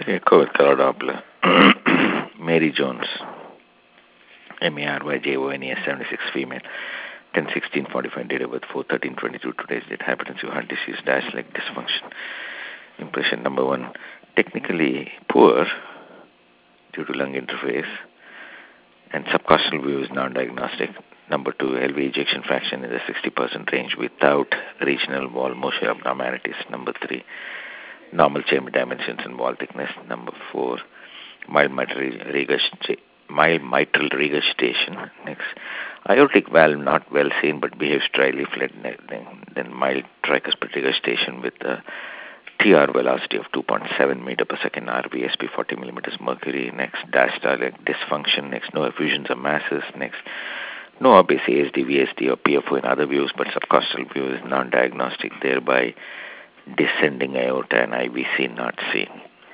Echo with color Doppler. Mary Jones, MARYJONES, 76, female, 10/16/45, date of birth 4/13/22, today's date, hypertensive, heart disease, dash leg dysfunction. Impression number one, technically poor due to lung interface, and subcostal view is non-diagnostic. Number two, LV ejection fraction is a 60% range without regional wall motion abnormalities. Number three, normal chamber dimensions and wall thickness. Number four, mild mitral regurgitation. Next, aortic valve not well seen but behaves dryly flat. Then mild tricuspid regurgitation with a TR velocity of 2.7 meter per second, RVSP 40 millimeters mercury. Next, diastolic dysfunction. Next, no effusions or masses. Next, no obvious ASD, VSD or PFO in other views, but subcostal view is non-diagnostic, thereby descending aorta and IVC not seen.